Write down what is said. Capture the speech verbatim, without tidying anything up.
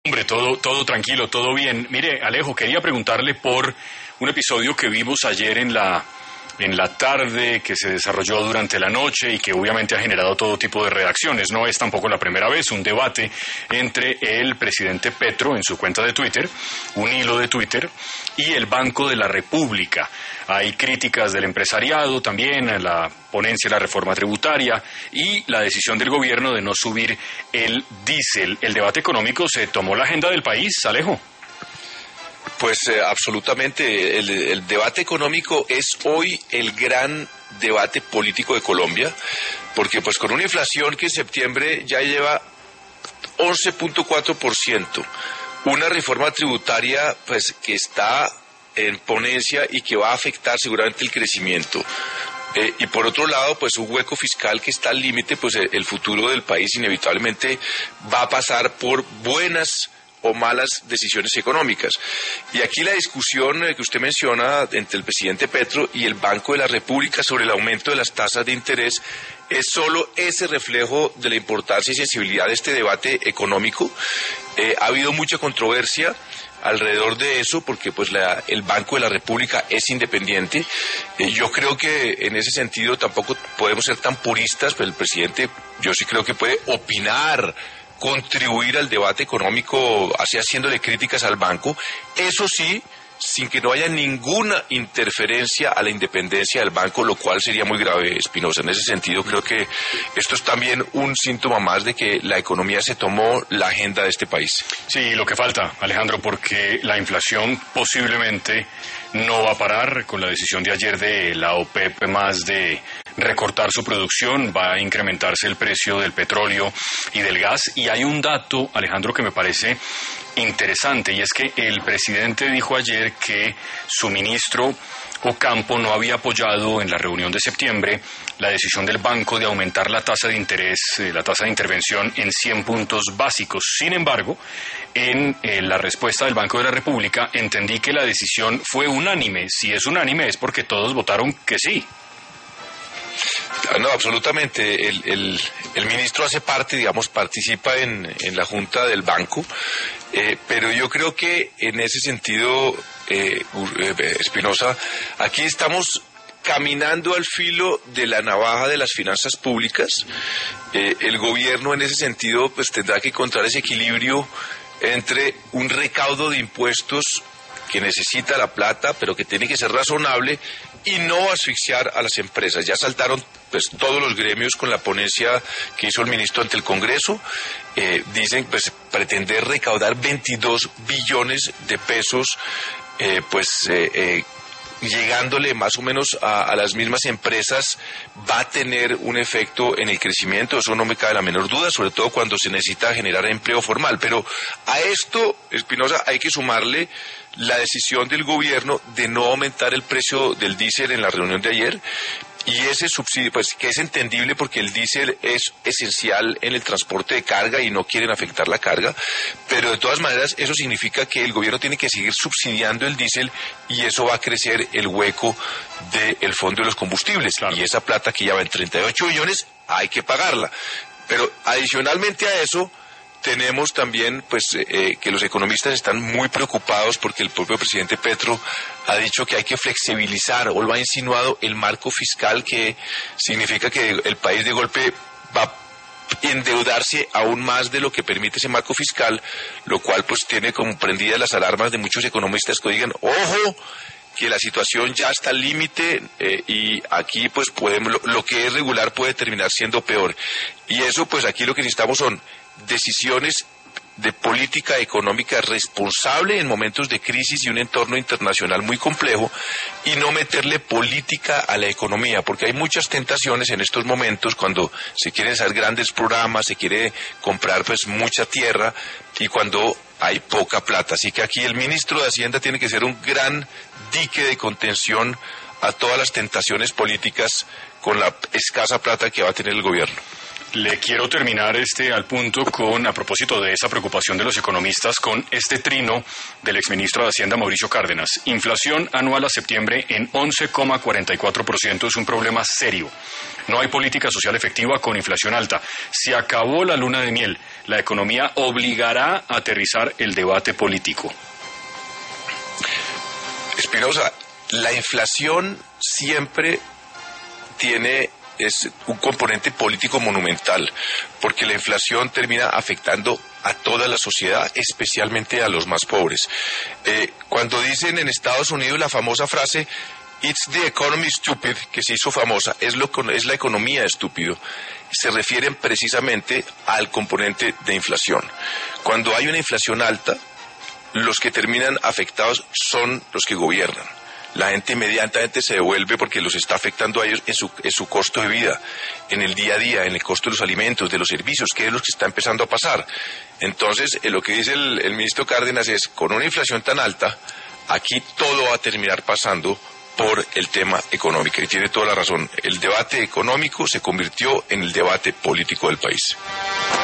Hombre, todo, todo tranquilo, todo bien. Mire, Alejo, quería preguntarle por un episodio que vimos ayer en la, en la tarde, que se desarrolló durante la noche y que obviamente ha generado todo tipo de reacciones. No es tampoco la primera vez, un debate entre el presidente Petro en su cuenta de Twitter, un hilo de Twitter, y el Banco de la República. Hay críticas del empresariado también a la ponencia de la reforma tributaria y la decisión del gobierno de no subir el diésel. ¿El debate económico se tomó la agenda del país, Alejo? Pues eh, absolutamente. El, el debate económico es hoy el gran debate político de Colombia, porque pues con una inflación que en septiembre ya lleva once punto cuatro por ciento, una reforma tributaria pues que está en ponencia y que va a afectar seguramente el crecimiento. Eh, y por otro lado, pues un hueco fiscal que está al límite, pues el, el futuro del país inevitablemente va a pasar por buenas o malas decisiones económicas. Y aquí la discusión que usted menciona entre el presidente Petro y el Banco de la República sobre el aumento de las tasas de interés es solo ese reflejo de la importancia y sensibilidad de este debate económico. Eh, ha habido mucha controversia alrededor de eso, porque pues la, el Banco de la República es independiente. Eh, yo creo que en ese sentido tampoco podemos ser tan puristas, pero el presidente yo sí creo que puede opinar, contribuir al debate económico, así haciéndole críticas al banco, eso sí, sin que no haya ninguna interferencia a la independencia del banco, lo cual sería muy grave, Espinosa. En ese sentido, creo que esto es también un síntoma más de que la economía se tomó la agenda de este país. Sí, lo que falta, Alejandro, porque la inflación posiblemente no va a parar con la decisión de ayer de la OPEP más de recortar su producción, va a incrementarse el precio del petróleo y del gas. Y hay un dato, Alejandro, que me parece interesante, y es que el presidente dijo ayer que su ministro Ocampo no había apoyado en la reunión de septiembre la decisión del banco de aumentar la tasa de interés, eh, la tasa de intervención en cien puntos básicos. Sin embargo, en eh, la respuesta del Banco de la República entendí que la decisión fue unánime. Si es unánime es porque todos votaron que sí. No, absolutamente. El, el, el ministro hace parte, digamos, participa en, en la junta del banco, eh, pero yo creo que en ese sentido, eh, Espinosa, aquí estamos caminando al filo de la navaja de las finanzas públicas. Eh, el gobierno en ese sentido pues tendrá que encontrar ese equilibrio entre un recaudo de impuestos que necesita la plata, pero que tiene que ser razonable y no asfixiar a las empresas. Ya saltaron pues todos los gremios con la ponencia que hizo el ministro ante el Congreso. Eh, dicen pues pretender recaudar veintidós billones de pesos, eh, pues eh, eh, llegándole más o menos a, a las mismas empresas, va a tener un efecto en el crecimiento, eso no me cabe la menor duda, sobre todo cuando se necesita generar empleo formal. Pero a esto, Espinosa, hay que sumarle la decisión del gobierno de no aumentar el precio del diésel en la reunión de ayer. Y ese subsidio, pues que es entendible porque el diésel es esencial en el transporte de carga y no quieren afectar la carga, pero de todas maneras eso significa que el gobierno tiene que seguir subsidiando el diésel y eso va a crecer el hueco del fondo de los combustibles. Claro. Y esa plata que ya va en treinta y ocho billones hay que pagarla. Pero adicionalmente a eso, tenemos también pues eh, que los economistas están muy preocupados porque el propio presidente Petro ha dicho que hay que flexibilizar, o lo ha insinuado, el marco fiscal, que significa que el país de golpe va a endeudarse aún más de lo que permite ese marco fiscal, lo cual pues tiene como prendidas las alarmas de muchos economistas que digan, ojo, que la situación ya está al límite eh, y aquí pues podemos, lo, lo que es regular puede terminar siendo peor. Y eso pues aquí lo que necesitamos son decisiones de política económica responsable en momentos de crisis y un entorno internacional muy complejo, y no meterle política a la economía, porque hay muchas tentaciones en estos momentos cuando se quieren hacer grandes programas, se quiere comprar pues mucha tierra y cuando hay poca plata. Así que aquí el ministro de Hacienda tiene que ser un gran dique de contención a todas las tentaciones políticas con la escasa plata que va a tener el gobierno. Le quiero terminar este al punto con, a propósito de esa preocupación de los economistas, con este trino del exministro de Hacienda, Mauricio Cárdenas. Inflación anual a septiembre en once coma cuarenta y cuatro por ciento es un problema serio. No hay política social efectiva con inflación alta. Se acabó la luna de miel. la economía obligará a aterrizar el debate político. Espinosa, la inflación siempre tiene es un componente político monumental, porque la inflación termina afectando a toda la sociedad, especialmente a los más pobres. Eh, cuando dicen en Estados Unidos la famosa frase "It's the economy stupid", que se hizo famosa, es, lo, es la economía estúpido, se refieren precisamente al componente de inflación. Cuando hay una inflación alta, los que terminan afectados son los que gobiernan. La gente inmediatamente se devuelve porque los está afectando a ellos en su, en su costo de vida, en el día a día, en el costo de los alimentos, de los servicios, que es lo que está empezando a pasar. Entonces, eh, lo que dice el, el ministro Cárdenas es, con una inflación tan alta, aquí todo va a terminar pasando por el tema económico. Y tiene toda la razón. El debate económico se convirtió en el debate político del país.